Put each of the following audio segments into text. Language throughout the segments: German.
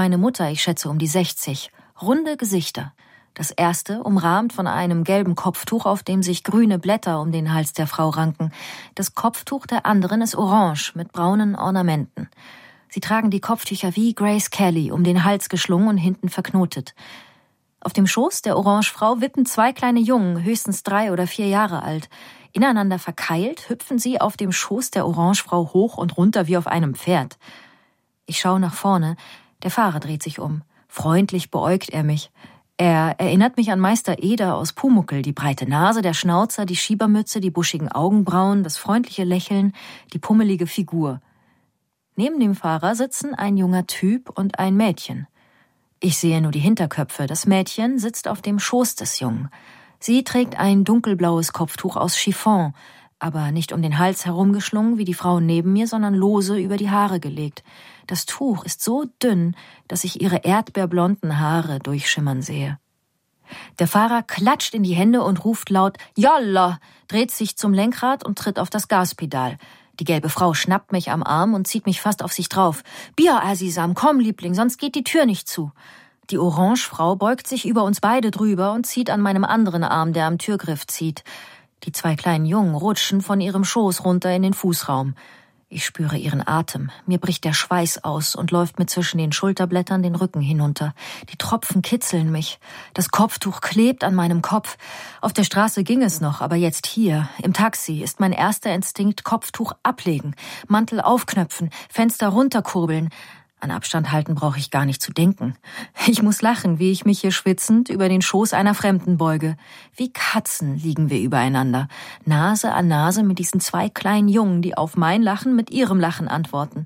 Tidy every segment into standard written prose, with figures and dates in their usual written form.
meine Mutter, ich schätze um die 60. Runde Gesichter. Das erste umrahmt von einem gelben Kopftuch, auf dem sich grüne Blätter um den Hals der Frau ranken. Das Kopftuch der anderen ist orange mit braunen Ornamenten. Sie tragen die Kopftücher wie Grace Kelly, um den Hals geschlungen und hinten verknotet. Auf dem Schoß der Orangefrau wippen 2 kleine Jungen, höchstens 3 oder 4 Jahre alt. Ineinander verkeilt hüpfen sie auf dem Schoß der Orangefrau hoch und runter wie auf einem Pferd. Ich schaue nach vorne. Der Fahrer dreht sich um. Freundlich beäugt er mich. Er erinnert mich an Meister Eder aus Pumuckl, die breite Nase, der Schnauzer, die Schiebermütze, die buschigen Augenbrauen, das freundliche Lächeln, die pummelige Figur. Neben dem Fahrer sitzen ein junger Typ und ein Mädchen. Ich sehe nur die Hinterköpfe. Das Mädchen sitzt auf dem Schoß des Jungen. Sie trägt ein dunkelblaues Kopftuch aus Chiffon, aber nicht um den Hals herumgeschlungen wie die Frau neben mir, sondern lose über die Haare gelegt. Das Tuch ist so dünn, dass ich ihre erdbeerblonden Haare durchschimmern sehe. Der Fahrer klatscht in die Hände und ruft laut »Jalla!«, dreht sich zum Lenkrad und tritt auf das Gaspedal. Die gelbe Frau schnappt mich am Arm und zieht mich fast auf sich drauf. »Bier, Azizam, komm, Liebling, sonst geht die Tür nicht zu.« Die Orangefrau beugt sich über uns beide drüber und zieht an meinem anderen Arm, der am Türgriff zieht. Die 2 kleinen Jungen rutschen von ihrem Schoß runter in den Fußraum. Ich spüre ihren Atem. Mir bricht der Schweiß aus und läuft mir zwischen den Schulterblättern den Rücken hinunter. Die Tropfen kitzeln mich. Das Kopftuch klebt an meinem Kopf. Auf der Straße ging es noch, aber jetzt hier, im Taxi, ist mein erster Instinkt Kopftuch ablegen, Mantel aufknöpfen, Fenster runterkurbeln. An Abstand halten brauche ich gar nicht zu denken. Ich muss lachen, wie ich mich hier schwitzend über den Schoß einer Fremden beuge. Wie Katzen liegen wir übereinander, Nase an Nase mit diesen 2 kleinen Jungen, die auf mein Lachen mit ihrem Lachen antworten.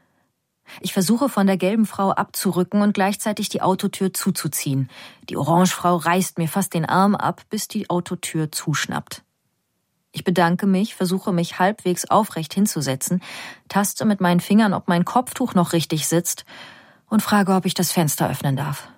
Ich versuche von der gelben Frau abzurücken und gleichzeitig die Autotür zuzuziehen. Die Orangefrau reißt mir fast den Arm ab, bis die Autotür zuschnappt. Ich bedanke mich, versuche mich halbwegs aufrecht hinzusetzen, taste mit meinen Fingern, ob mein Kopftuch noch richtig sitzt und frage, ob ich das Fenster öffnen darf.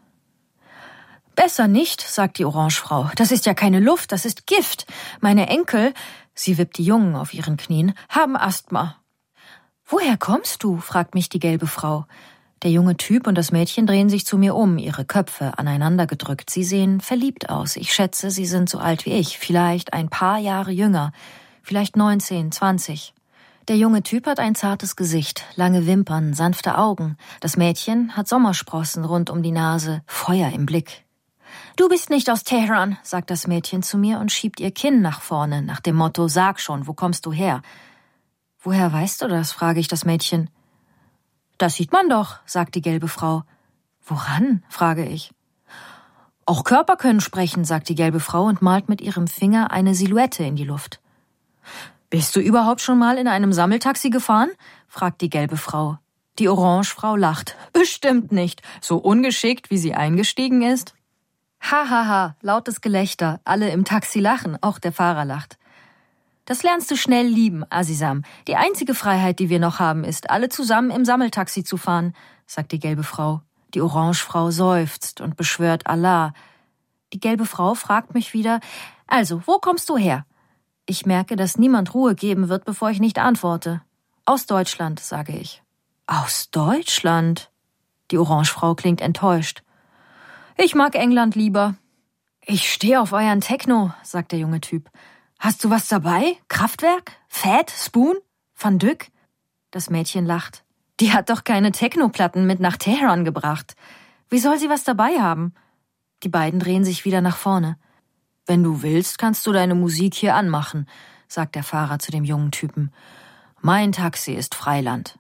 »Besser nicht«, sagt die Orangefrau. »Das ist ja keine Luft, das ist Gift. Meine Enkel«, sie wippt die Jungen auf ihren Knien, »haben Asthma.« »Woher kommst du?«, fragt mich die gelbe Frau. Der junge Typ und das Mädchen drehen sich zu mir um, ihre Köpfe aneinander gedrückt. Sie sehen verliebt aus. Ich schätze, sie sind so alt wie ich, vielleicht ein paar Jahre jünger, vielleicht 19, 20. Der junge Typ hat ein zartes Gesicht, lange Wimpern, sanfte Augen. Das Mädchen hat Sommersprossen rund um die Nase, Feuer im Blick. »Du bist nicht aus Teheran«, sagt das Mädchen zu mir und schiebt ihr Kinn nach vorne, nach dem Motto, »Sag schon, wo kommst du her?« »Woher weißt du das?«, frage ich das Mädchen. »Das sieht man doch«, sagt die gelbe Frau. »Woran?«, frage ich. »Auch Körper können sprechen«, sagt die gelbe Frau und malt mit ihrem Finger eine Silhouette in die Luft. »Bist du überhaupt schon mal in einem Sammeltaxi gefahren?«, fragt die gelbe Frau. Die Orangefrau lacht. »Bestimmt nicht, so ungeschickt, wie sie eingestiegen ist.« Ha, ha, ha, lautes Gelächter, alle im Taxi lachen, auch der Fahrer lacht. »Das lernst du schnell lieben, Azizam. Die einzige Freiheit, die wir noch haben, ist, alle zusammen im Sammeltaxi zu fahren«, sagt die gelbe Frau. Die Orangefrau seufzt und beschwört Allah. Die gelbe Frau fragt mich wieder, »Also, wo kommst du her?« Ich merke, dass niemand Ruhe geben wird, bevor ich nicht antworte. »Aus Deutschland«, sage ich. »Aus Deutschland?« Die Orangefrau klingt enttäuscht. »Ich mag England lieber.« »Ich stehe auf euren Techno«, sagt der junge Typ. »Hast du was dabei? Kraftwerk? Fat? Spoon? Van Dyck?« Das Mädchen lacht. »Die hat doch keine Technoplatten mit nach Teheran gebracht. Wie soll sie was dabei haben?« Die beiden drehen sich wieder nach vorne. »Wenn du willst, kannst du deine Musik hier anmachen«, sagt der Fahrer zu dem jungen Typen. »Mein Taxi ist Freiland.«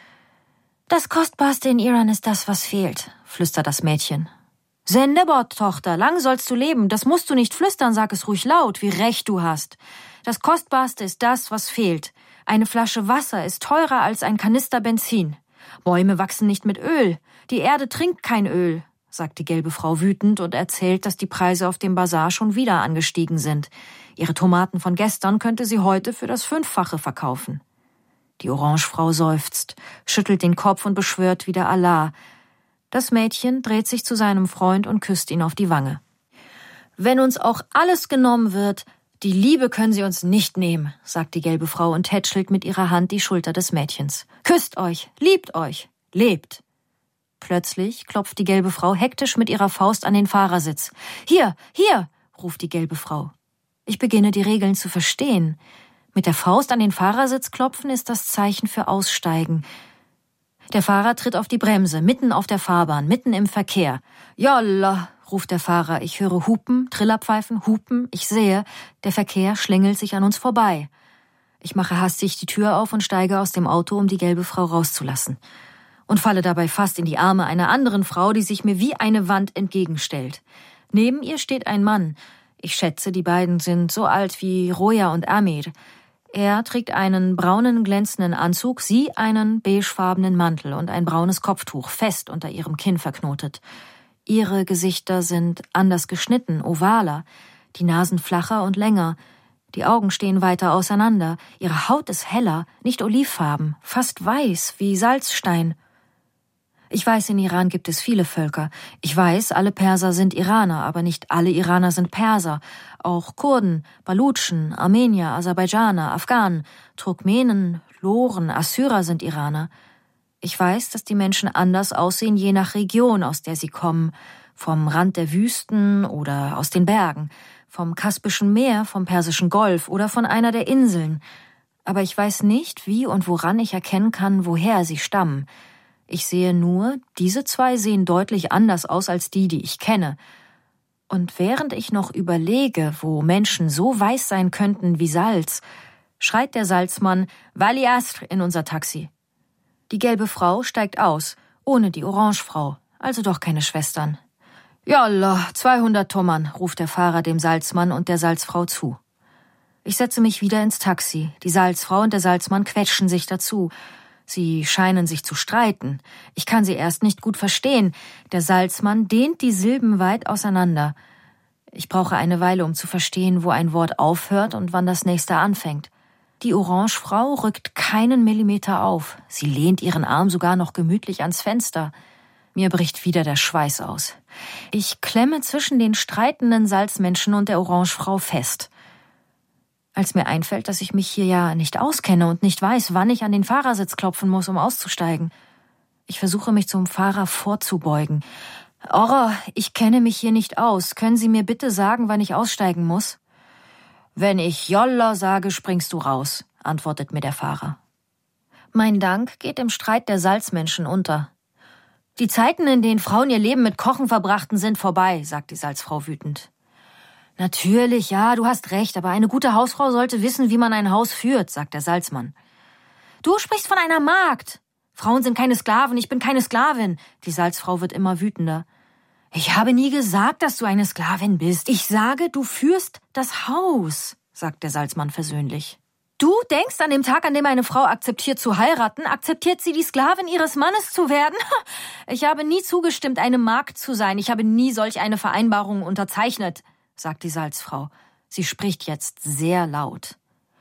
»Das Kostbarste in Iran ist das, was fehlt«, flüstert das Mädchen. »Sendebot, Tochter, lang sollst du leben. Das musst du nicht flüstern, sag es ruhig laut, wie recht du hast. Das Kostbarste ist das, was fehlt. Eine Flasche Wasser ist teurer als ein Kanister Benzin. Bäume wachsen nicht mit Öl. Die Erde trinkt kein Öl«, sagt die gelbe Frau wütend und erzählt, dass die Preise auf dem Bazar schon wieder angestiegen sind. Ihre Tomaten von gestern könnte sie heute für das 5-fache verkaufen. Die Orangefrau seufzt, schüttelt den Kopf und beschwört wieder Allah. Das Mädchen dreht sich zu seinem Freund und küsst ihn auf die Wange. »Wenn uns auch alles genommen wird, die Liebe können sie uns nicht nehmen«, sagt die gelbe Frau und tätschelt mit ihrer Hand die Schulter des Mädchens. »Küsst euch, liebt euch, lebt.« Plötzlich klopft die gelbe Frau hektisch mit ihrer Faust an den Fahrersitz. »Hier, hier«, ruft die gelbe Frau. Ich beginne, die Regeln zu verstehen. Mit der Faust an den Fahrersitz klopfen ist das Zeichen für Aussteigen. Der Fahrer tritt auf die Bremse, mitten auf der Fahrbahn, mitten im Verkehr. »Jalla«, ruft der Fahrer. Ich höre Hupen, Trillerpfeifen, Hupen. Ich sehe, der Verkehr schlängelt sich an uns vorbei. Ich mache hastig die Tür auf und steige aus dem Auto, um die gelbe Frau rauszulassen. Und falle dabei fast in die Arme einer anderen Frau, die sich mir wie eine Wand entgegenstellt. Neben ihr steht ein Mann. Ich schätze, die beiden sind so alt wie Roja und Amir. Er trägt einen braunen, glänzenden Anzug, sie einen beigefarbenen Mantel und ein braunes Kopftuch, fest unter ihrem Kinn verknotet. Ihre Gesichter sind anders geschnitten, ovaler, die Nasen flacher und länger. Die Augen stehen weiter auseinander. Ihre Haut ist heller, nicht olivfarben, fast weiß wie Salzstein. Ich weiß, in Iran gibt es viele Völker. Ich weiß, alle Perser sind Iraner, aber nicht alle Iraner sind Perser. Auch Kurden, Balutschen, Armenier, Aserbaidschaner, Afghanen, Turkmenen, Loren, Assyrer sind Iraner. Ich weiß, dass die Menschen anders aussehen, je nach Region, aus der sie kommen. Vom Rand der Wüsten oder aus den Bergen. Vom Kaspischen Meer, vom Persischen Golf oder von einer der Inseln. Aber ich weiß nicht, wie und woran ich erkennen kann, woher sie stammen. Ich sehe nur, diese zwei sehen deutlich anders aus als die ich kenne. Und während ich noch überlege, wo Menschen so weiß sein könnten wie Salz, schreit der Salzmann »Wali Asr« in unser Taxi. Die gelbe Frau steigt aus, ohne die Orangefrau, also doch keine Schwestern. »Jalla, 200 Toman«, ruft der Fahrer dem Salzmann und der Salzfrau zu. Ich setze mich wieder ins Taxi. Die Salzfrau und der Salzmann quetschen sich dazu. Sie scheinen sich zu streiten. Ich kann sie erst nicht gut verstehen. Der Salzmann dehnt die Silben weit auseinander. Ich brauche eine Weile, um zu verstehen, wo ein Wort aufhört und wann das nächste anfängt. Die Orangefrau rückt keinen Millimeter auf. Sie lehnt ihren Arm sogar noch gemütlich ans Fenster. Mir bricht wieder der Schweiß aus. Ich klemme zwischen den streitenden Salzmenschen und der Orangefrau fest. Als mir einfällt, dass ich mich hier ja nicht auskenne und nicht weiß, wann ich an den Fahrersitz klopfen muss, um auszusteigen. Ich versuche, mich zum Fahrer vorzubeugen. »Orra, ich kenne mich hier nicht aus. Können Sie mir bitte sagen, wann ich aussteigen muss?« »Wenn ich Jolla sage, springst du raus«, antwortet mir der Fahrer. Mein Dank geht im Streit der Salzmenschen unter. »Die Zeiten, in denen Frauen ihr Leben mit Kochen verbrachten, sind vorbei«, sagt die Salzfrau wütend. »Natürlich, ja, du hast recht, aber eine gute Hausfrau sollte wissen, wie man ein Haus führt«, sagt der Salzmann. »Du sprichst von einer Magd. Frauen sind keine Sklaven, ich bin keine Sklavin.« Die Salzfrau wird immer wütender. »Ich habe nie gesagt, dass du eine Sklavin bist. Ich sage, du führst das Haus«, sagt der Salzmann versöhnlich. »Du denkst, an dem Tag, an dem eine Frau akzeptiert zu heiraten, akzeptiert sie die Sklavin ihres Mannes zu werden? Ich habe nie zugestimmt, eine Magd zu sein. Ich habe nie solch eine Vereinbarung unterzeichnet«, sagt die Salzfrau. Sie spricht jetzt sehr laut.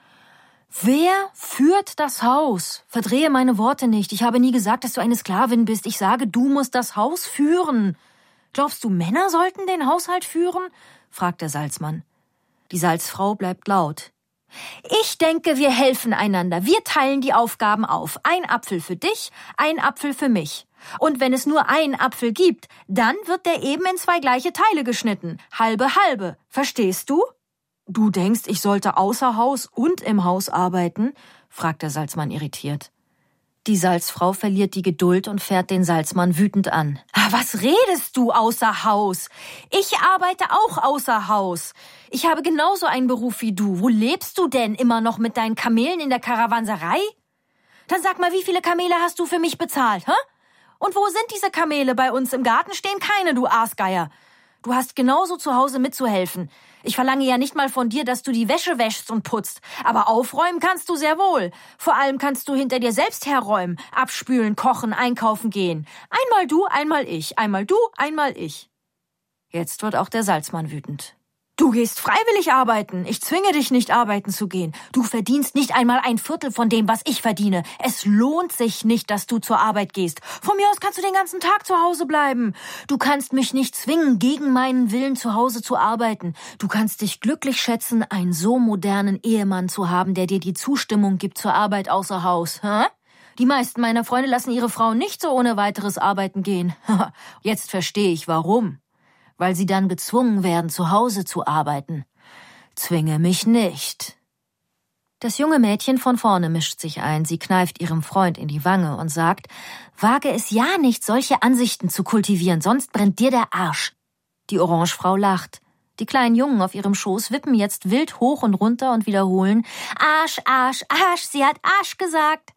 »Wer führt das Haus? Verdrehe meine Worte nicht. Ich habe nie gesagt, dass du eine Sklavin bist. Ich sage, du musst das Haus führen. Glaubst du, Männer sollten den Haushalt führen?« fragt der Salzmann. Die Salzfrau bleibt laut. »Ich denke, wir helfen einander. Wir teilen die Aufgaben auf. Ein Apfel für dich, ein Apfel für mich. Und wenn es nur einen Apfel gibt, dann wird der eben in 2 gleiche Teile geschnitten. Halbe, halbe. Verstehst du?« »Du denkst, ich sollte außer Haus und im Haus arbeiten?« fragt der Salzmann irritiert. Die Salzfrau verliert die Geduld und fährt den Salzmann wütend an. »Was redest du außer Haus? Ich arbeite auch außer Haus. Ich habe genauso einen Beruf wie du. Wo lebst du denn immer noch mit deinen Kamelen in der Karawanserei? Dann sag mal, wie viele Kamele hast du für mich bezahlt, hä? Und wo sind diese Kamele? Bei uns im Garten stehen keine, du Aasgeier. Du hast genauso zu Hause mitzuhelfen. Ich verlange ja nicht mal von dir, dass du die Wäsche wäschst und putzt. Aber aufräumen kannst du sehr wohl. Vor allem kannst du hinter dir selbst herräumen, abspülen, kochen, einkaufen gehen. Einmal du, einmal ich. Einmal du, einmal ich.« Jetzt wird auch der Salzmann wütend. »Du gehst freiwillig arbeiten. Ich zwinge dich nicht, arbeiten zu gehen. Du verdienst nicht einmal 1/4 von dem, was ich verdiene. Es lohnt sich nicht, dass du zur Arbeit gehst. Von mir aus kannst du den ganzen Tag zu Hause bleiben. Du kannst mich nicht zwingen, gegen meinen Willen zu Hause zu arbeiten. Du kannst dich glücklich schätzen, einen so modernen Ehemann zu haben, der dir die Zustimmung gibt zur Arbeit außer Haus. Hä? Die meisten meiner Freunde lassen ihre Frauen nicht so ohne weiteres arbeiten gehen. Jetzt verstehe ich, warum. Weil sie dann gezwungen werden, zu Hause zu arbeiten. Zwinge mich nicht. Das junge Mädchen von vorne mischt sich ein. Sie kneift ihrem Freund in die Wange und sagt, wage es ja nicht, solche Ansichten zu kultivieren, sonst brennt dir der Arsch. Die Orangefrau lacht. Die kleinen Jungen auf ihrem Schoß wippen jetzt wild hoch und runter und wiederholen, Arsch, Arsch, Arsch, sie hat Arsch gesagt.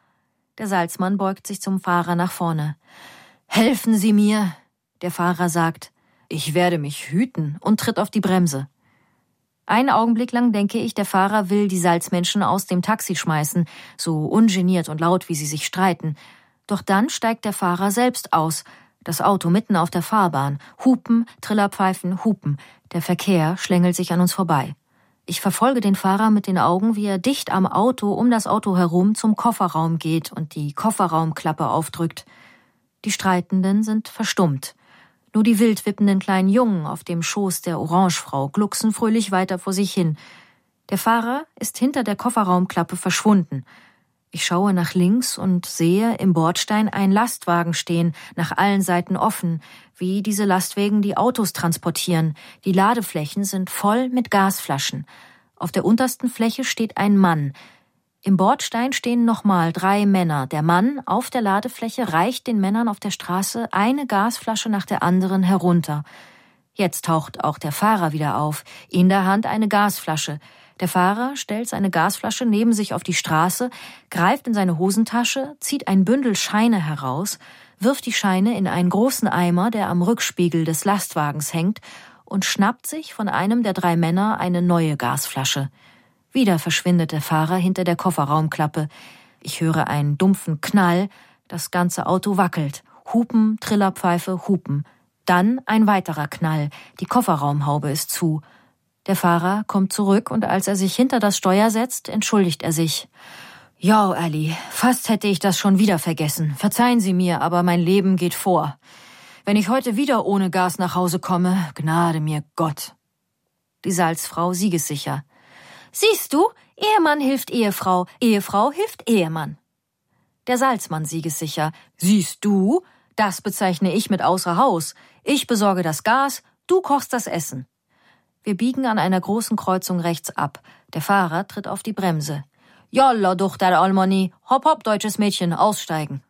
Der Salzmann beugt sich zum Fahrer nach vorne. Helfen Sie mir. Der Fahrer sagt, ich werde mich hüten und tritt auf die Bremse. Einen Augenblick lang denke ich, der Fahrer will die Salzmenschen aus dem Taxi schmeißen, so ungeniert und laut, wie sie sich streiten. Doch dann steigt der Fahrer selbst aus, das Auto mitten auf der Fahrbahn. Hupen, Trillerpfeifen, Hupen. Der Verkehr schlängelt sich an uns vorbei. Ich verfolge den Fahrer mit den Augen, wie er dicht am Auto, um das Auto herum, zum Kofferraum geht und die Kofferraumklappe aufdrückt. Die Streitenden sind verstummt. Nur die wild wippenden kleinen Jungen auf dem Schoß der Orangefrau glucksen fröhlich weiter vor sich hin. Der Fahrer ist hinter der Kofferraumklappe verschwunden. Ich schaue nach links und sehe im Bordstein einen Lastwagen stehen, nach allen Seiten offen, wie diese Lastwagen die Autos transportieren. Die Ladeflächen sind voll mit Gasflaschen. Auf der untersten Fläche steht ein Mann. Im Bordstein stehen nochmal 3 Männer. Der Mann auf der Ladefläche reicht den Männern auf der Straße eine Gasflasche nach der anderen herunter. Jetzt taucht auch der Fahrer wieder auf, in der Hand eine Gasflasche. Der Fahrer stellt seine Gasflasche neben sich auf die Straße, greift in seine Hosentasche, zieht ein Bündel Scheine heraus, wirft die Scheine in einen großen Eimer, der am Rückspiegel des Lastwagens hängt, und schnappt sich von einem der 3 Männer eine neue Gasflasche. Wieder verschwindet der Fahrer hinter der Kofferraumklappe. Ich höre einen dumpfen Knall, das ganze Auto wackelt. Hupen, Trillerpfeife, Hupen. Dann ein weiterer Knall, die Kofferraumhaube ist zu. Der Fahrer kommt zurück und als er sich hinter das Steuer setzt, entschuldigt er sich. »Ja, Ali, fast hätte ich das schon wieder vergessen. Verzeihen Sie mir, aber mein Leben geht vor. Wenn ich heute wieder ohne Gas nach Hause komme, gnade mir Gott.« Die Salzfrau siegessicher. »Siehst du, Ehemann hilft Ehefrau, Ehefrau hilft Ehemann.« Der Salzmann siegessicher. »Siehst du, das bezeichne ich mit außer Haus. Ich besorge das Gas, du kochst das Essen.« Wir biegen an einer großen Kreuzung rechts ab. Der Fahrer tritt auf die Bremse. »Jalla, Duchter Almoni, hopp, hopp, deutsches Mädchen, aussteigen.«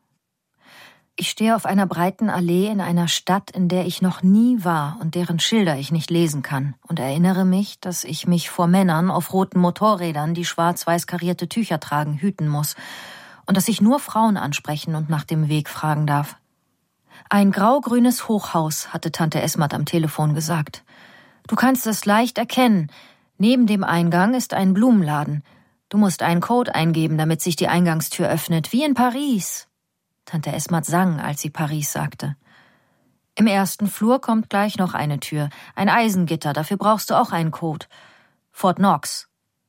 Ich stehe auf einer breiten Allee in einer Stadt, in der ich noch nie war und deren Schilder ich nicht lesen kann, und erinnere mich, dass ich mich vor Männern auf roten Motorrädern, die schwarz-weiß karierte Tücher tragen, hüten muss und dass ich nur Frauen ansprechen und nach dem Weg fragen darf. Ein grau-grünes Hochhaus, hatte Tante Esmat am Telefon gesagt. Du kannst es leicht erkennen. Neben dem Eingang ist ein Blumenladen. Du musst einen Code eingeben, damit sich die Eingangstür öffnet, wie in Paris. Tante Esmat sang, als sie Paris sagte. Im ersten Flur kommt gleich noch eine Tür, ein Eisengitter, dafür brauchst du auch einen Code. Fort Knox.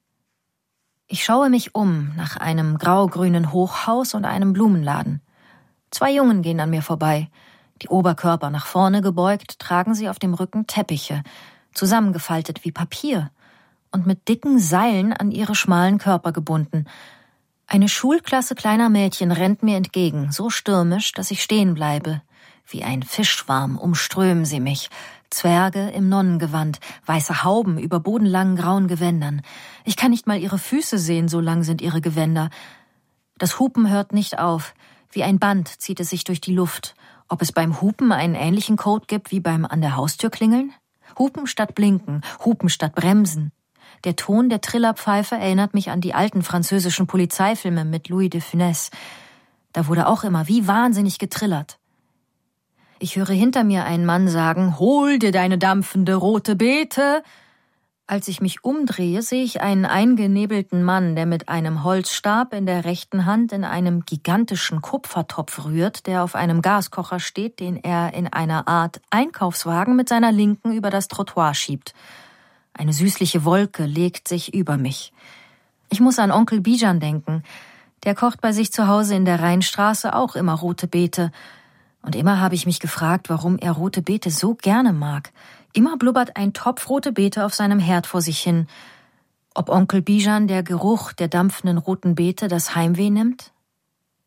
Ich schaue mich um nach einem grau-grünen Hochhaus und einem Blumenladen. 2 Jungen gehen an mir vorbei. Die Oberkörper nach vorne gebeugt, tragen sie auf dem Rücken Teppiche, zusammengefaltet wie Papier und mit dicken Seilen an ihre schmalen Körper gebunden. Eine Schulklasse kleiner Mädchen rennt mir entgegen, so stürmisch, dass ich stehen bleibe. Wie ein Fischschwarm umströmen sie mich. Zwerge im Nonnengewand, weiße Hauben über bodenlangen grauen Gewändern. Ich kann nicht mal ihre Füße sehen, so lang sind ihre Gewänder. Das Hupen hört nicht auf. Wie ein Band zieht es sich durch die Luft. Ob es beim Hupen einen ähnlichen Code gibt wie beim an der Haustür klingeln? Hupen statt Blinken, Hupen statt Bremsen. Der Ton der Trillerpfeife erinnert mich an die alten französischen Polizeifilme mit Louis de Funès. Da wurde auch immer wie wahnsinnig getrillert. Ich höre hinter mir einen Mann sagen, »Hol dir deine dampfende rote Beete!« Als ich mich umdrehe, sehe ich einen eingenebelten Mann, der mit einem Holzstab in der rechten Hand in einem gigantischen Kupfertopf rührt, der auf einem Gaskocher steht, den er in einer Art Einkaufswagen mit seiner Linken über das Trottoir schiebt. Eine süßliche Wolke legt sich über mich. Ich muss an Onkel Bijan denken. Der kocht bei sich zu Hause in der Rheinstraße auch immer rote Beete. Und immer habe ich mich gefragt, warum er rote Beete so gerne mag. Immer blubbert ein Topf rote Beete auf seinem Herd vor sich hin. Ob Onkel Bijan der Geruch der dampfenden roten Beete das Heimweh nimmt?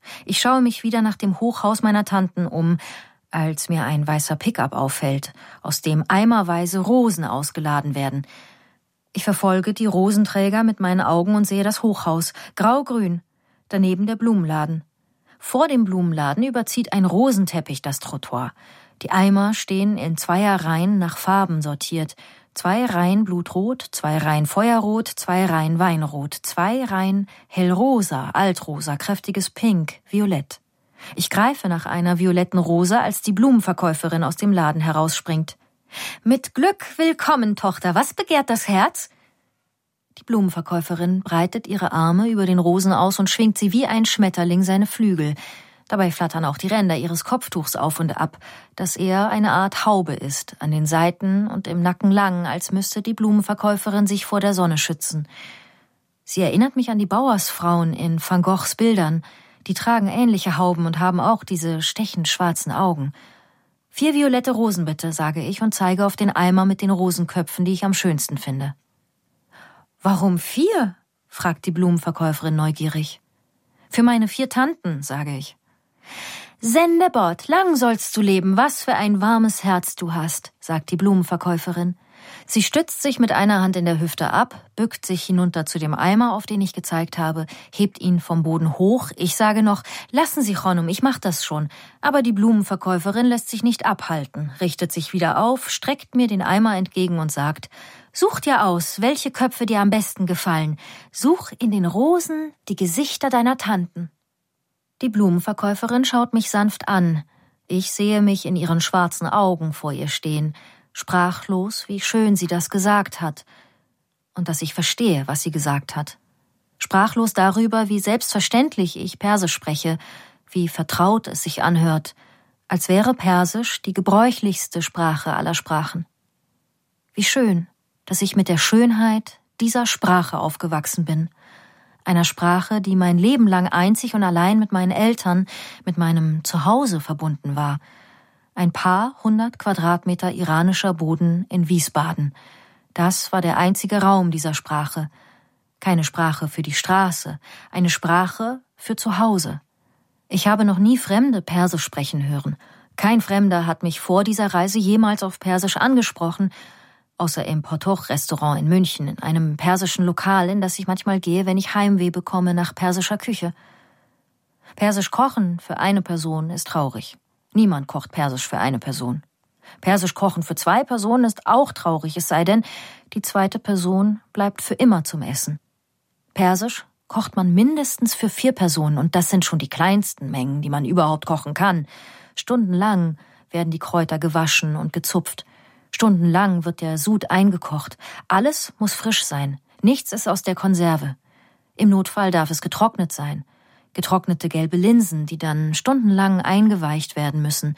Ich schaue mich wieder nach dem Hochhaus meiner Tanten um, als mir ein weißer Pickup auffällt, aus dem eimerweise Rosen ausgeladen werden. Ich verfolge die Rosenträger mit meinen Augen und sehe das Hochhaus, graugrün, daneben der Blumenladen. Vor dem Blumenladen überzieht ein Rosenteppich das Trottoir. Die Eimer stehen in 2 Reihen nach Farben sortiert. 2 Reihen Blutrot, 2 Reihen Feuerrot, 2 Reihen Weinrot, 2 Reihen Hellrosa, Altrosa, kräftiges Pink, Violett. Ich greife nach einer violetten Rose, als die Blumenverkäuferin aus dem Laden herausspringt. »Mit Glück willkommen, Tochter, was begehrt das Herz?« Die Blumenverkäuferin breitet ihre Arme über den Rosen aus und schwingt sie wie ein Schmetterling seine Flügel. Dabei flattern auch die Ränder ihres Kopftuchs auf und ab, das eher eine Art Haube ist, an den Seiten und im Nacken lang, als müsste die Blumenverkäuferin sich vor der Sonne schützen. Sie erinnert mich an die Bauersfrauen in Van Goghs Bildern. Die tragen ähnliche Hauben und haben auch diese stechend schwarzen Augen. 4 violette Rosen bitte, sage ich und zeige auf den Eimer mit den Rosenköpfen, die ich am schönsten finde. »Warum 4?« fragt die Blumenverkäuferin neugierig. »Für meine 4 Tanten«, sage ich. »Sendebord, lang sollst du leben, was für ein warmes Herz du hast«, sagt die Blumenverkäuferin. Sie stützt sich mit einer Hand in der Hüfte ab, bückt sich hinunter zu dem Eimer, auf den ich gezeigt habe, hebt ihn vom Boden hoch. Ich sage noch, »Lassen Sie, Chonum, ich mach das schon«, aber die Blumenverkäuferin lässt sich nicht abhalten, richtet sich wieder auf, streckt mir den Eimer entgegen und sagt, »Such dir aus, welche Köpfe dir am besten gefallen. Such in den Rosen die Gesichter deiner Tanten.« Die Blumenverkäuferin schaut mich sanft an. Ich sehe mich in ihren schwarzen Augen vor ihr stehen, sprachlos, wie schön sie das gesagt hat. Und dass ich verstehe, was sie gesagt hat. Sprachlos darüber, wie selbstverständlich ich Persisch spreche, wie vertraut es sich anhört, als wäre Persisch die gebräuchlichste Sprache aller Sprachen. Wie schön, dass ich mit der Schönheit dieser Sprache aufgewachsen bin. Einer Sprache, die mein Leben lang einzig und allein mit meinen Eltern, mit meinem Zuhause verbunden war. Ein paar 100 Quadratmeter iranischer Boden in Wiesbaden. Das war der einzige Raum dieser Sprache. Keine Sprache für die Straße, eine Sprache für Zuhause. Ich habe noch nie Fremde Persisch sprechen hören. Kein Fremder hat mich vor dieser Reise jemals auf Persisch angesprochen, außer im Portoch-Restaurant in München, in einem persischen Lokal, in das ich manchmal gehe, wenn ich Heimweh bekomme nach persischer Küche. Persisch kochen für eine Person ist traurig. Niemand kocht Persisch für eine Person. Persisch kochen für 2 Personen ist auch traurig, es sei denn, die zweite Person bleibt für immer zum Essen. Persisch kocht man mindestens für 4 Personen und das sind schon die kleinsten Mengen, die man überhaupt kochen kann. Stundenlang werden die Kräuter gewaschen und gezupft. Stundenlang wird der Sud eingekocht. Alles muss frisch sein. Nichts ist aus der Konserve. Im Notfall darf es getrocknet sein. Getrocknete gelbe Linsen, die dann stundenlang eingeweicht werden müssen.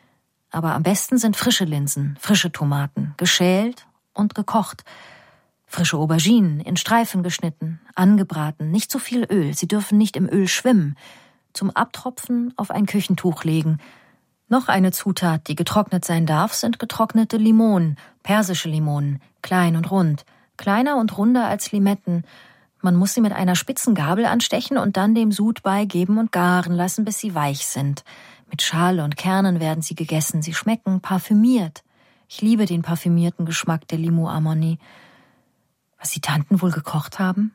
Aber am besten sind frische Linsen, frische Tomaten, geschält und gekocht. Frische Auberginen, in Streifen geschnitten, angebraten, nicht zu viel Öl, sie dürfen nicht im Öl schwimmen. Zum Abtropfen auf ein Küchentuch legen. Noch eine Zutat, die getrocknet sein darf, sind getrocknete Limonen, persische Limonen, klein und rund, kleiner und runder als Limetten. Man muss sie mit einer spitzen Gabel anstechen und dann dem Sud beigeben und garen lassen, bis sie weich sind. Mit Schale und Kernen werden sie gegessen. Sie schmecken parfümiert. Ich liebe den parfümierten Geschmack der Limo Amoni. Was die Tanten wohl gekocht haben?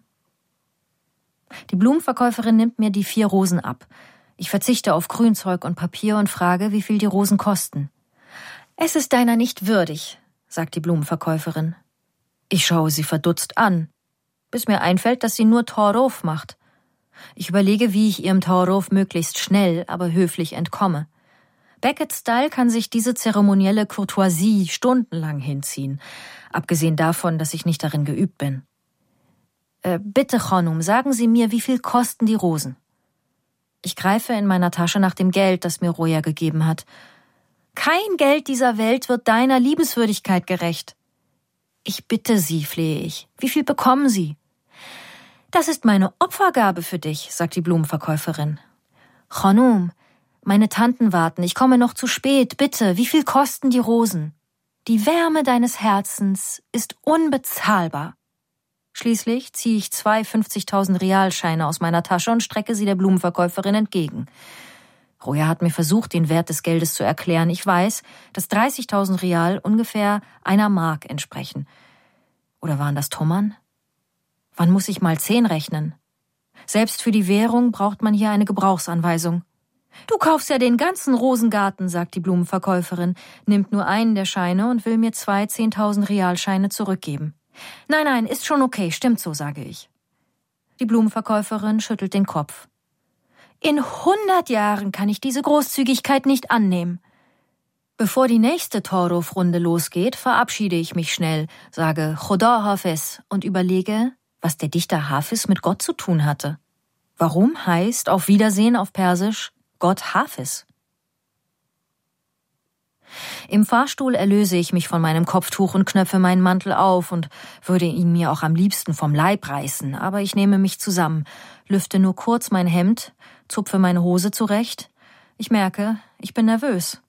Die Blumenverkäuferin nimmt mir die 4 Rosen ab. Ich verzichte auf Grünzeug und Papier und frage, wie viel die Rosen kosten. »Es ist deiner nicht würdig«, sagt die Blumenverkäuferin. Ich schaue sie verdutzt an, bis mir einfällt, dass sie nur Tarof macht. Ich überlege, wie ich ihrem Tarof möglichst schnell, aber höflich entkomme. Beckett-Style kann sich diese zeremonielle Courtoisie stundenlang hinziehen, abgesehen davon, dass ich nicht darin geübt bin. »Bitte, Chonum, sagen Sie mir, wie viel kosten die Rosen?« Ich greife in meiner Tasche nach dem Geld, das mir Roja gegeben hat. »Kein Geld dieser Welt wird deiner Liebenswürdigkeit gerecht.« »Ich bitte Sie«, flehe ich. »Wie viel bekommen Sie?« »Das ist meine Opfergabe für dich«, sagt die Blumenverkäuferin. »Chonum, meine Tanten warten, ich komme noch zu spät, bitte, wie viel kosten die Rosen?« »Die Wärme deines Herzens ist unbezahlbar.« Schließlich ziehe ich 2 50.000 Realscheine aus meiner Tasche und strecke sie der Blumenverkäuferin entgegen. Roja hat mir versucht, den Wert des Geldes zu erklären. Ich weiß, dass 30.000 Real ungefähr 1 Mark entsprechen. Oder waren das Tommern? Wann muss ich mal 10 rechnen? Selbst für die Währung braucht man hier eine Gebrauchsanweisung. »Du kaufst ja den ganzen Rosengarten«, sagt die Blumenverkäuferin, nimmt nur einen der Scheine und will mir 2 10.000 Realscheine zurückgeben. »Nein, ist schon okay, stimmt so«, sage ich. Die Blumenverkäuferin schüttelt den Kopf. »In 100 Jahren kann ich diese Großzügigkeit nicht annehmen.« Bevor die nächste Torf-Runde losgeht, verabschiede ich mich schnell, sage Choda Hafiz und überlege, was der Dichter Hafiz mit Gott zu tun hatte. Warum heißt Auf Wiedersehen auf Persisch Gott Hafiz? Im Fahrstuhl erlöse ich mich von meinem Kopftuch und knöpfe meinen Mantel auf und würde ihn mir auch am liebsten vom Leib reißen, aber ich nehme mich zusammen, lüfte nur kurz mein Hemd, zupfe meine Hose zurecht. Ich merke, ich bin nervös.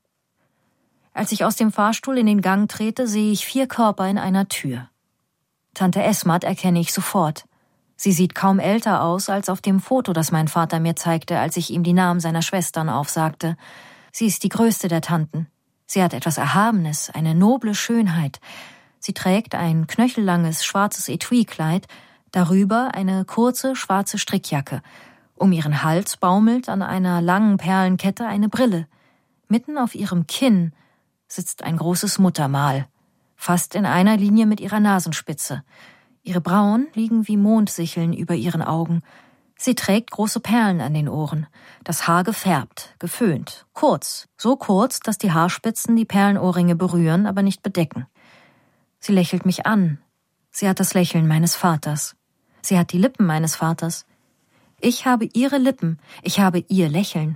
Als ich aus dem Fahrstuhl in den Gang trete, sehe ich 4 Körper in einer Tür. Tante Esmat erkenne ich sofort. Sie sieht kaum älter aus als auf dem Foto, das mein Vater mir zeigte, als ich ihm die Namen seiner Schwestern aufsagte. Sie ist die größte der Tanten. Sie hat etwas Erhabenes, eine noble Schönheit. Sie trägt ein knöchellanges schwarzes Etui-Kleid, darüber eine kurze schwarze Strickjacke. Um ihren Hals baumelt an einer langen Perlenkette eine Brille. Mitten auf ihrem Kinn sitzt ein großes Muttermal, fast in einer Linie mit ihrer Nasenspitze. Ihre Brauen liegen wie Mondsicheln über ihren Augen. Sie trägt große Perlen an den Ohren, das Haar gefärbt, geföhnt, kurz, so kurz, dass die Haarspitzen die Perlenohrringe berühren, aber nicht bedecken. Sie lächelt mich an. Sie hat das Lächeln meines Vaters. Sie hat die Lippen meines Vaters. Ich habe ihre Lippen, ich habe ihr Lächeln.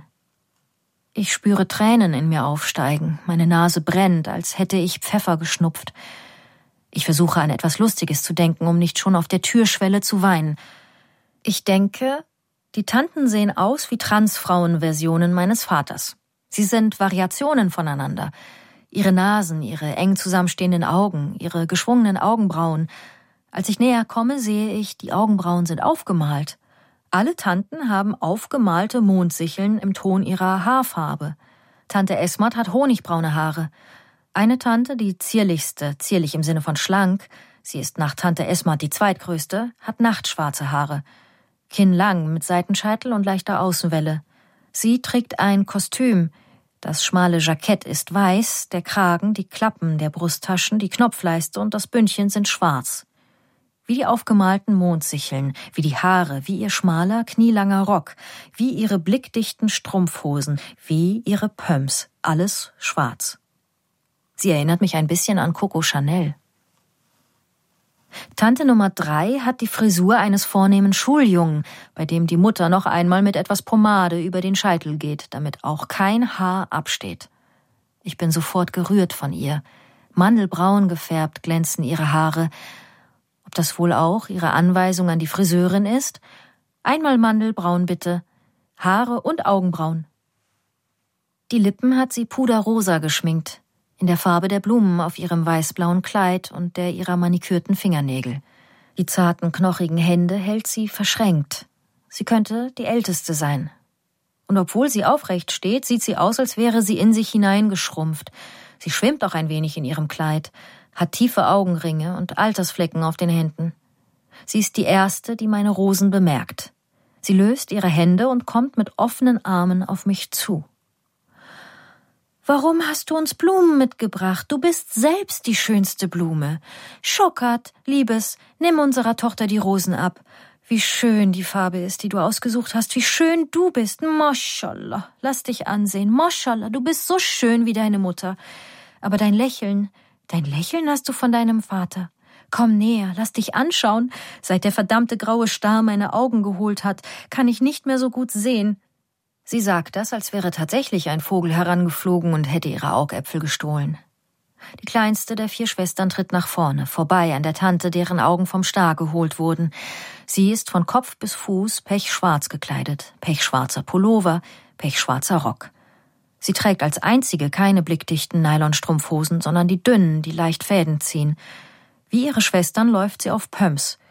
Ich spüre Tränen in mir aufsteigen, meine Nase brennt, als hätte ich Pfeffer geschnupft. Ich versuche an etwas Lustiges zu denken, um nicht schon auf der Türschwelle zu weinen. Ich denke, die Tanten sehen aus wie Transfrauenversionen meines Vaters. Sie sind Variationen voneinander. Ihre Nasen, ihre eng zusammenstehenden Augen, ihre geschwungenen Augenbrauen. Als ich näher komme, sehe ich, die Augenbrauen sind aufgemalt. Alle Tanten haben aufgemalte Mondsicheln im Ton ihrer Haarfarbe. Tante Esmat hat honigbraune Haare. Eine Tante, die zierlichste, zierlich im Sinne von schlank, sie ist nach Tante Esmat die zweitgrößte, hat nachtschwarze Haare. Kinnlang, mit Seitenscheitel und leichter Außenwelle. Sie trägt ein Kostüm. Das schmale Jackett ist weiß, der Kragen, die Klappen der Brusttaschen, die Knopfleiste und das Bündchen sind schwarz. Wie die aufgemalten Mondsicheln, wie die Haare, wie ihr schmaler, knielanger Rock, wie ihre blickdichten Strumpfhosen, wie ihre Pumps, alles schwarz. Sie erinnert mich ein bisschen an Coco Chanel. Tante Nummer 3 hat die Frisur eines vornehmen Schuljungen, bei dem die Mutter noch einmal mit etwas Pomade über den Scheitel geht, damit auch kein Haar absteht. Ich bin sofort gerührt von ihr. Mandelbraun gefärbt glänzen ihre Haare. Ob das wohl auch ihre Anweisung an die Friseurin ist? Einmal Mandelbraun bitte, Haare und Augenbrauen. Die Lippen hat sie puderrosa geschminkt, in der Farbe der Blumen auf ihrem weißblauen Kleid und der ihrer manikürten Fingernägel. Die zarten, knochigen Hände hält sie verschränkt. Sie könnte die Älteste sein. Und obwohl sie aufrecht steht, sieht sie aus, als wäre sie in sich hineingeschrumpft. Sie schwimmt auch ein wenig in ihrem Kleid, hat tiefe Augenringe und Altersflecken auf den Händen. Sie ist die Erste, die meine Rosen bemerkt. Sie löst ihre Hände und kommt mit offenen Armen auf mich zu. »Warum hast du uns Blumen mitgebracht? Du bist selbst die schönste Blume. Schokat, Liebes, nimm unserer Tochter die Rosen ab. Wie schön die Farbe ist, die du ausgesucht hast. Wie schön du bist. Moschallah, lass dich ansehen. Moschallah, du bist so schön wie deine Mutter. Aber dein Lächeln hast du von deinem Vater. Komm näher, lass dich anschauen. Seit der verdammte graue Star meine Augen geholt hat, kann ich nicht mehr so gut sehen.« Sie sagt das, als wäre tatsächlich ein Vogel herangeflogen und hätte ihre Augäpfel gestohlen. Die kleinste der 4 Schwestern tritt nach vorne, vorbei an der Tante, deren Augen vom Star geholt wurden. Sie ist von Kopf bis Fuß pechschwarz gekleidet, pechschwarzer Pullover, pechschwarzer Rock. Sie trägt als einzige keine blickdichten Nylonstrumpfhosen, sondern die dünnen, die leicht Fäden ziehen. Wie ihre Schwestern läuft sie auf Pumps.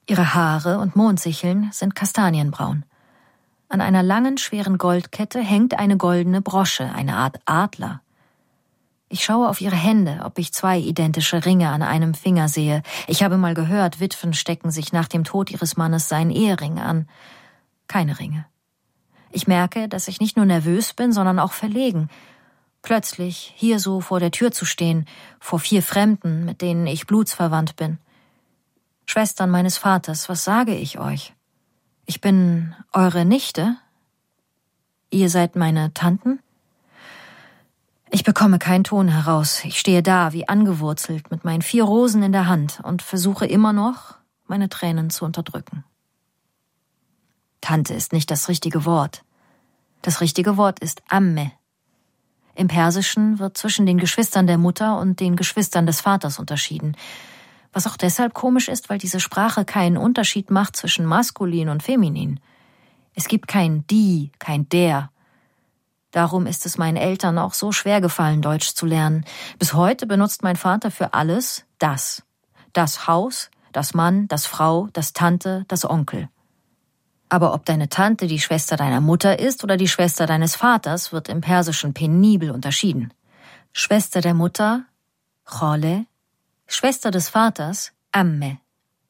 Ihre Haare und Mondsicheln sind kastanienbraun. An einer langen, schweren Goldkette hängt eine goldene Brosche, eine Art Adler. Ich schaue auf ihre Hände, ob ich 2 identische Ringe an einem Finger sehe. Ich habe mal gehört, Witwen stecken sich nach dem Tod ihres Mannes seinen Ehering an. Keine Ringe. Ich merke, dass ich nicht nur nervös bin, sondern auch verlegen. Plötzlich hier so vor der Tür zu stehen, vor 4 Fremden, mit denen ich blutsverwandt bin. Schwestern meines Vaters, was sage ich euch? Ich bin eure Nichte? Ihr seid meine Tanten? Ich bekomme keinen Ton heraus. Ich stehe da, wie angewurzelt, mit meinen 4 Rosen in der Hand und versuche immer noch, meine Tränen zu unterdrücken. Tante ist nicht das richtige Wort. Das richtige Wort ist Amme. Im Persischen wird zwischen den Geschwistern der Mutter und den Geschwistern des Vaters unterschieden. Was auch deshalb komisch ist, weil diese Sprache keinen Unterschied macht zwischen maskulin und feminin. Es gibt kein die, kein der. Darum ist es meinen Eltern auch so schwer gefallen, Deutsch zu lernen. Bis heute benutzt mein Vater für alles das. Das Haus, das Mann, das Frau, das Tante, das Onkel. Aber ob deine Tante die Schwester deiner Mutter ist oder die Schwester deines Vaters, wird im Persischen penibel unterschieden. Schwester der Mutter, Khale, Schwester des Vaters, Amme.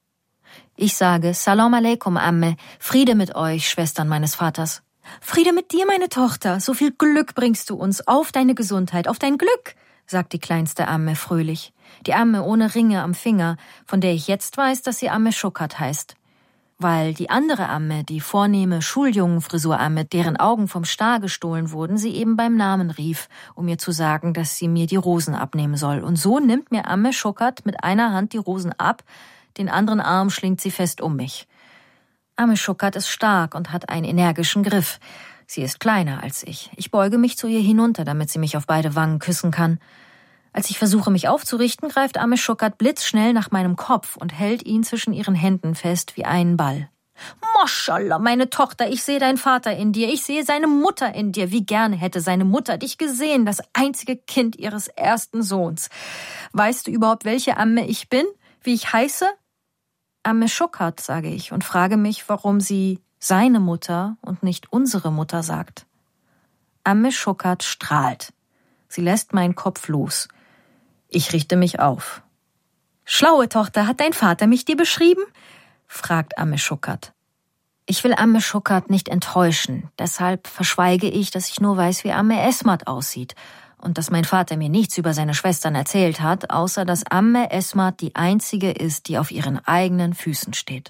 Ich sage, Salam alaikum, Amme, Friede mit euch, Schwestern meines Vaters. Friede mit dir, meine Tochter, so viel Glück bringst du uns, auf deine Gesundheit, auf dein Glück, sagt die kleinste Amme fröhlich. Die Amme ohne Ringe am Finger, von der ich jetzt weiß, dass sie Amme Schuckert heißt. Weil die andere Amme, die vornehme Schuljungenfrisur-Amme, deren Augen vom Star gestohlen wurden, sie eben beim Namen rief, um mir zu sagen, dass sie mir die Rosen abnehmen soll. Und so nimmt mir Amme Schuckert mit einer Hand die Rosen ab, den anderen Arm schlingt sie fest um mich. Amme Schuckert ist stark und hat einen energischen Griff. Sie ist kleiner als ich. Ich beuge mich zu ihr hinunter, damit sie mich auf beide Wangen küssen kann. Als ich versuche, mich aufzurichten, greift Amme Schuckert blitzschnell nach meinem Kopf und hält ihn zwischen ihren Händen fest wie einen Ball. Maschallah, meine Tochter, ich sehe deinen Vater in dir, ich sehe seine Mutter in dir. Wie gerne hätte seine Mutter dich gesehen, das einzige Kind ihres ersten Sohns. Weißt du überhaupt, welche Amme ich bin? Wie ich heiße? Amme Schuckert, sage ich und frage mich, warum sie seine Mutter und nicht unsere Mutter sagt. Amme Schuckert strahlt. Sie lässt meinen Kopf los. Ich richte mich auf. Schlaue Tochter, hat dein Vater mich dir beschrieben? Fragt Amme Schuckert. Ich will Amme Schuckert nicht enttäuschen, deshalb verschweige ich, dass ich nur weiß, wie Amme Esmat aussieht und dass mein Vater mir nichts über seine Schwestern erzählt hat, außer dass Amme Esmat die einzige ist, die auf ihren eigenen Füßen steht.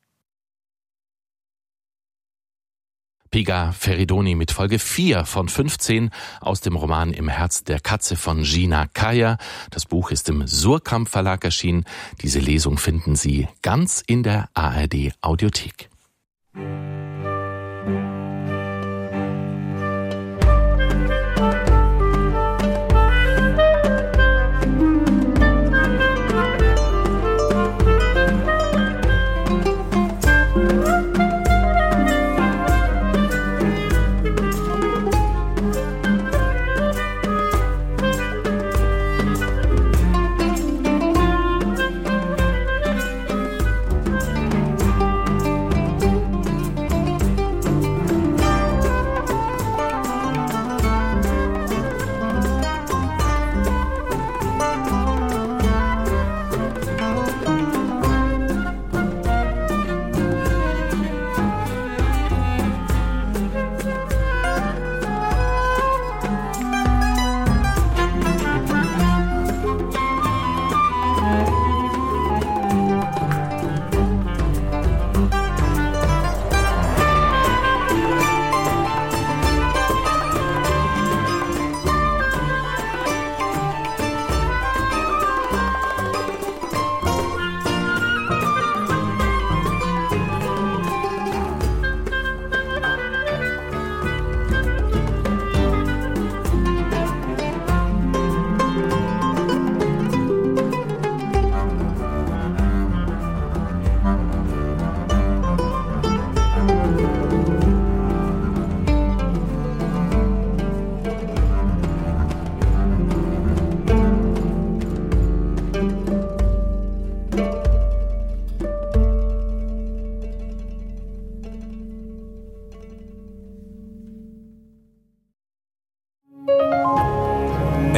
Piga Feridoni mit Folge 4 von 15 aus dem Roman Im Herz der Katze von Gina Kaya. Das Buch ist im Surkamp Verlag erschienen. Diese Lesung finden Sie ganz in der ARD Audiothek.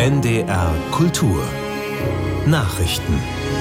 NDR Kultur Nachrichten.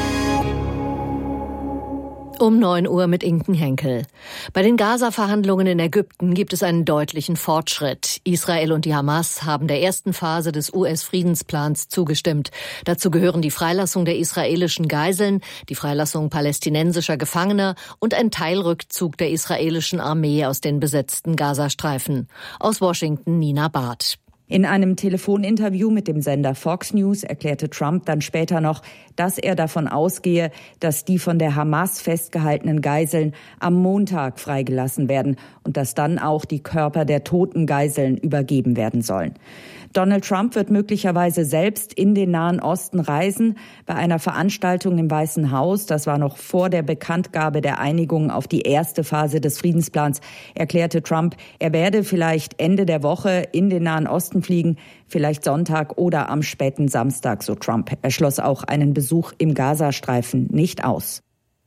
Um 9 Uhr mit Inken Henkel. Bei den Gaza-Verhandlungen in Ägypten gibt es einen deutlichen Fortschritt. Israel und die Hamas haben der ersten Phase des US-Friedensplans zugestimmt. Dazu gehören die Freilassung der israelischen Geiseln, die Freilassung palästinensischer Gefangener und ein Teilrückzug der israelischen Armee aus den besetzten Gazastreifen. Aus Washington Nina Barth. In einem Telefoninterview mit dem Sender Fox News erklärte Trump dann später noch, dass er davon ausgehe, dass die von der Hamas festgehaltenen Geiseln am Montag freigelassen werden und dass dann auch die Körper der toten Geiseln übergeben werden sollen. Donald Trump wird möglicherweise selbst in den Nahen Osten reisen. Bei einer Veranstaltung im Weißen Haus, das war noch vor der Bekanntgabe der Einigung auf die erste Phase des Friedensplans, erklärte Trump, er werde vielleicht Ende der Woche in den Nahen Osten fliegen, vielleicht Sonntag oder am späten Samstag, so Trump. Er schloss auch einen Besuch im Gazastreifen nicht aus.